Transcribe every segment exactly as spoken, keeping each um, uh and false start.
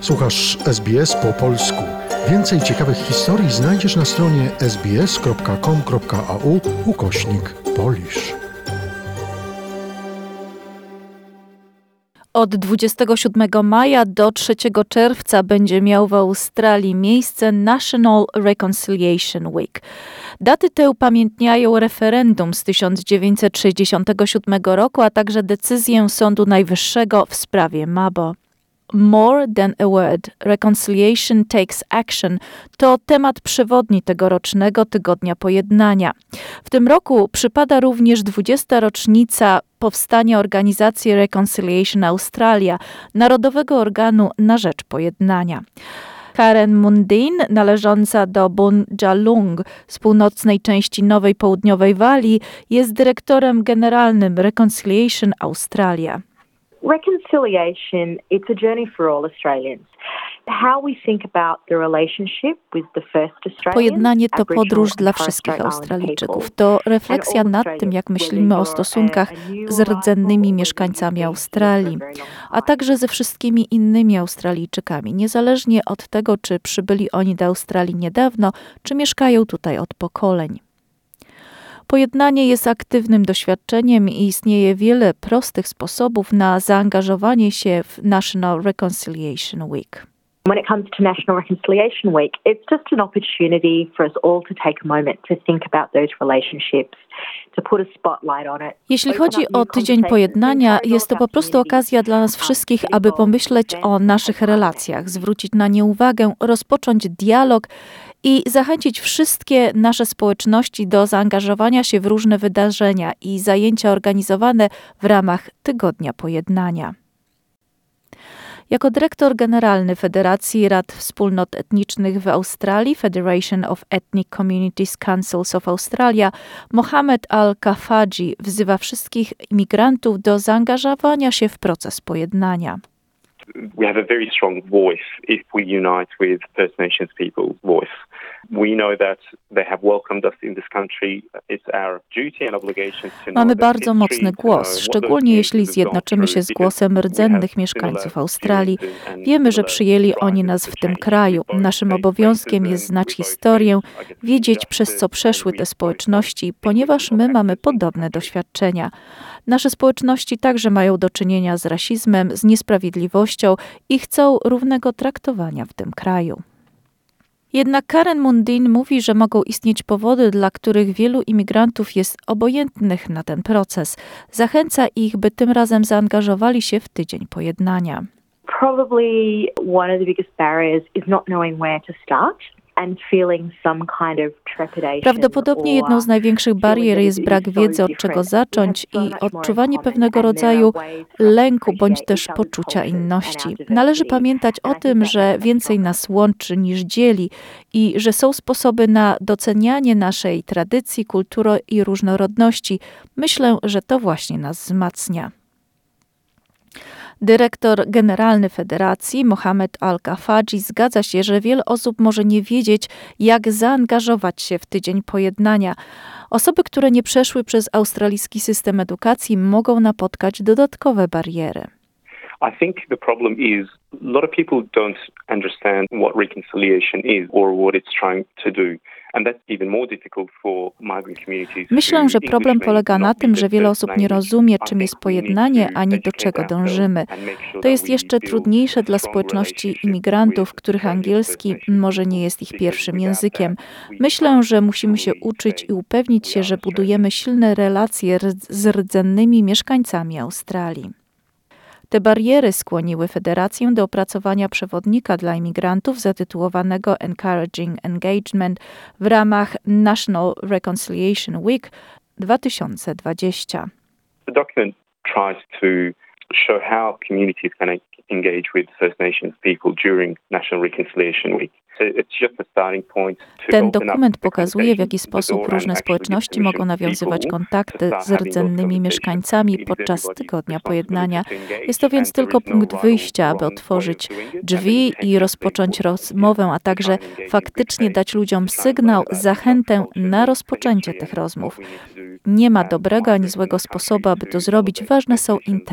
Słuchasz S B S po polsku. Więcej ciekawych historii znajdziesz na stronie sbs.com.au ukośnik Polish. Od dwudziestego siódmego maja do trzeciego czerwca będzie miał w Australii miejsce National Reconciliation Week. Daty te upamiętniają referendum z tysiąc dziewięćset sześćdziesiątego siódmego roku, a także decyzję Sądu Najwyższego w sprawie Mabo. More than a word, reconciliation takes action to temat przewodni tegorocznego Tygodnia Pojednania. W tym roku przypada również dwudziesta rocznica powstania organizacji Reconciliation Australia, narodowego organu na rzecz pojednania. Karen Mundine, należąca do Bundjalung z północnej części Nowej Południowej Walii, jest dyrektorem generalnym Reconciliation Australia. Reconciliation, it's a journey for all Australians. How we think about the relationship with the first Australians, Pojednanie to podróż dla wszystkich Australijczyków. To refleksja nad tym, jak myślimy o stosunkach z rdzennymi mieszkańcami Australii, a także ze wszystkimi innymi Australijczykami, niezależnie od tego, czy przybyli oni do Australii niedawno, czy mieszkają tutaj od pokoleń. Pojednanie jest aktywnym doświadczeniem i istnieje wiele prostych sposobów na zaangażowanie się w National Reconciliation Week. When it comes to National Reconciliation Week, it's just an opportunity for us all to take a moment to think about those relationships, to put a spotlight on it. Jeśli chodzi o Tydzień Pojednania, jest to po prostu okazja dla nas wszystkich, aby pomyśleć o naszych relacjach, zwrócić na nie uwagę, rozpocząć dialog i zachęcić wszystkie nasze społeczności do zaangażowania się w różne wydarzenia i zajęcia organizowane w ramach Tygodnia Pojednania. Jako dyrektor generalny Federacji Rad Wspólnot Etnicznych w Australii, Federation of Ethnic Communities Councils of Australia, Mohamed Al-Kafaji wzywa wszystkich imigrantów do zaangażowania się w proces pojednania. We have a very strong voice if we unite with First Nations people's voice. We know that they have welcomed us in this country. It's our duty and obligation to know. Mamy bardzo mocny głos, szczególnie jeśli zjednoczymy się z głosem rdzennych mieszkańców Australii. Wiemy, że przyjęli oni nas w tym kraju. Naszym obowiązkiem jest znać historię, wiedzieć, przez co przeszły te społeczności, ponieważ my mamy podobne doświadczenia. Nasze społeczności także mają do czynienia z rasizmem, z niesprawiedliwością i chcą równego traktowania w tym kraju. Jednak Karen Mundine mówi, że mogą istnieć powody, dla których wielu imigrantów jest obojętnych na ten proces. Zachęca ich, by tym razem zaangażowali się w Tydzień Pojednania. Probably one of the biggest barriers is not knowing where to start. Prawdopodobnie jedną z największych barier jest brak wiedzy, od czego zacząć i odczuwanie pewnego rodzaju lęku bądź też poczucia inności. Należy pamiętać o tym, że więcej nas łączy niż dzieli i że są sposoby na docenianie naszej tradycji, kultury i różnorodności. Myślę, że to właśnie nas wzmacnia. Dyrektor generalny Federacji Mohamed Al-Kafaji zgadza się, że wiele osób może nie wiedzieć, jak zaangażować się w Tydzień Pojednania. Osoby, które nie przeszły przez australijski system edukacji, mogą napotkać dodatkowe bariery. I think the problem is a lot of people don't understand what reconciliation is or what it's trying to do. Myślę, że problem polega na tym, że wiele osób nie rozumie, czym jest pojednanie, ani do czego dążymy. To jest jeszcze trudniejsze dla społeczności imigrantów, których angielski może nie jest ich pierwszym językiem. Myślę, że musimy się uczyć i upewnić się, że budujemy silne relacje z rdzennymi mieszkańcami Australii. Te bariery skłoniły Federację do opracowania przewodnika dla imigrantów zatytułowanego Encouraging Engagement w ramach National Reconciliation Week dwa tysiące dwudziesty. The document tries to show how communities can engage with First Nations people during National Reconciliation Week. Ten dokument pokazuje, w jaki sposób różne społeczności mogą nawiązywać kontakty z rdzennymi mieszkańcami podczas Tygodnia Pojednania. Jest to więc tylko punkt wyjścia, aby otworzyć drzwi i rozpocząć rozmowę, a także faktycznie dać ludziom sygnał, zachętę na rozpoczęcie tych rozmów. Nie ma dobrego ani złego sposobu, aby to zrobić. Ważne są intencje.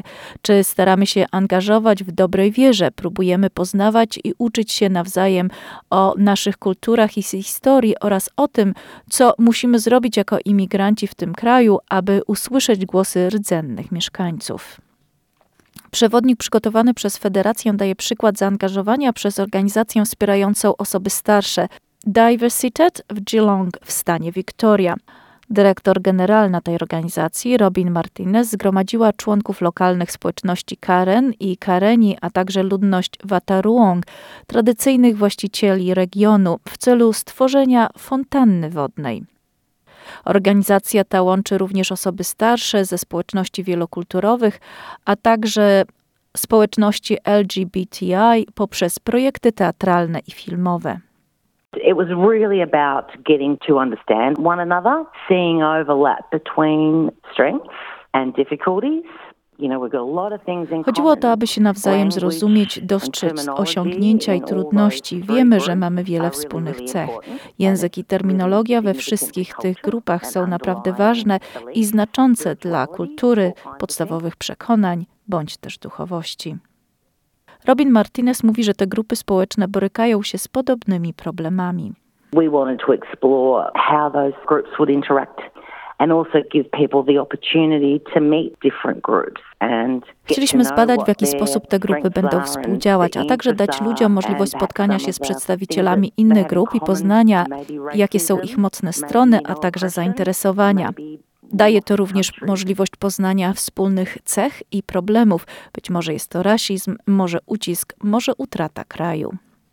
Czy staramy się angażować w dobrej wierze, próbujemy poznawać i uczyć się nawzajem o naszych kulturach i historii oraz o tym, co musimy zrobić jako imigranci w tym kraju, aby usłyszeć głosy rdzennych mieszkańców. Przewodnik przygotowany przez Federację daje przykład zaangażowania przez organizację wspierającą osoby starsze Diversitet w Geelong w stanie Victoria. Dyrektor generalna tej organizacji, Robin Martinez, zgromadziła członków lokalnych społeczności Karen i Kareni, a także ludność Wataruong, tradycyjnych właścicieli regionu, w celu stworzenia fontanny wodnej. Organizacja ta łączy również osoby starsze ze społeczności wielokulturowych, a także społeczności L G B T I poprzez projekty teatralne i filmowe. It was really about getting to understand one another, seeing overlap between strengths and difficulties. Chodziło o to, aby się nawzajem zrozumieć, dostrzec osiągnięcia i trudności. Wiemy, że mamy wiele wspólnych cech. Język i terminologia we wszystkich tych grupach są naprawdę ważne i znaczące dla kultury, podstawowych przekonań bądź też duchowości. Robin Martinez mówi, że te grupy społeczne borykają się z podobnymi problemami. We wanted to explore how those groups would interact and also give people the opportunity to meet different groups. Chcieliśmy zbadać, w jaki sposób te grupy będą współdziałać, a także dać ludziom możliwość spotkania się z przedstawicielami innych grup i poznania, jakie są ich mocne strony, a także zainteresowania. Daje to również możliwość poznania wspólnych cech i problemów. Być może jest to rasizm, może ucisk, może utrata kraju.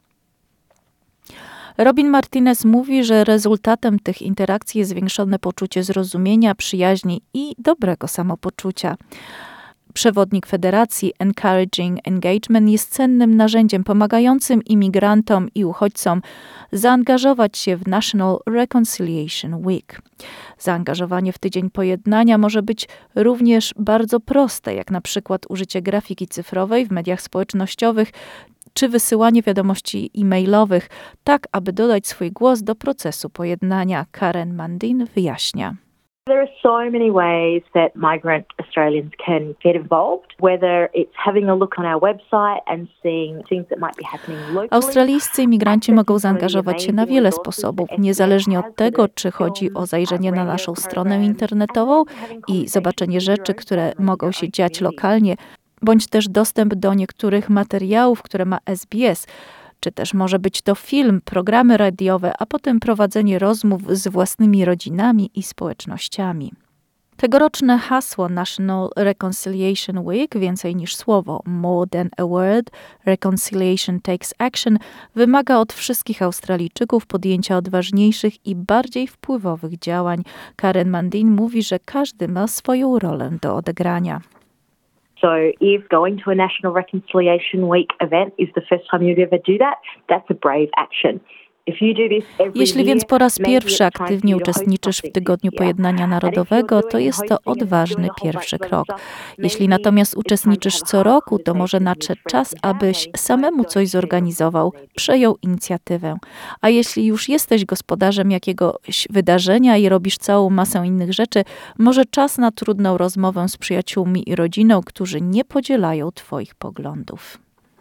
Robin Martinez mówi, że rezultatem tych interakcji jest zwiększone poczucie zrozumienia, przyjaźni i dobrego samopoczucia. Przewodnik Federacji Encouraging Engagement jest cennym narzędziem pomagającym imigrantom i uchodźcom zaangażować się w National Reconciliation Week. Zaangażowanie w Tydzień Pojednania może być również bardzo proste, jak na przykład użycie grafiki cyfrowej w mediach społecznościowych czy wysyłanie wiadomości e-mailowych, tak aby dodać swój głos do procesu pojednania. Karen Mandin wyjaśnia. There are so many ways that migrant Australians can get involved, whether it's having a look on our website and seeing things that might be happening locally. Australijscy imigranci mogą zaangażować się na wiele sposobów, niezależnie od tego, czy chodzi o zajrzenie na naszą stronę internetową i zobaczenie rzeczy, które mogą się dziać lokalnie, bądź też dostęp do niektórych materiałów, które ma S B S, czy też może być to film, programy radiowe, a potem prowadzenie rozmów z własnymi rodzinami i społecznościami. Tegoroczne hasło National Reconciliation Week, więcej niż słowo, more than a word, reconciliation takes action, wymaga od wszystkich Australijczyków podjęcia odważniejszych i bardziej wpływowych działań. Karen Mandin mówi, że każdy ma swoją rolę do odegrania. So if going to a National Reconciliation Week event is the first time you'd ever do that, that's a brave action. Jeśli więc po raz pierwszy aktywnie uczestniczysz w Tygodniu Pojednania Narodowego, to jest to odważny pierwszy krok. Jeśli natomiast uczestniczysz co roku, to może nadszedł czas, abyś samemu coś zorganizował, przejął inicjatywę. A jeśli już jesteś gospodarzem jakiegoś wydarzenia i robisz całą masę innych rzeczy, może czas na trudną rozmowę z przyjaciółmi i rodziną, którzy nie podzielają twoich poglądów.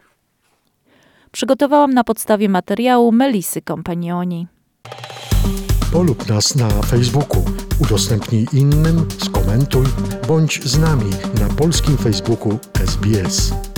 Przygotowałam na podstawie materiału Melisy Compagnoni. Polub nas na Facebooku, udostępnij innym, skomentuj, bądź z nami na polskim Facebooku S B S.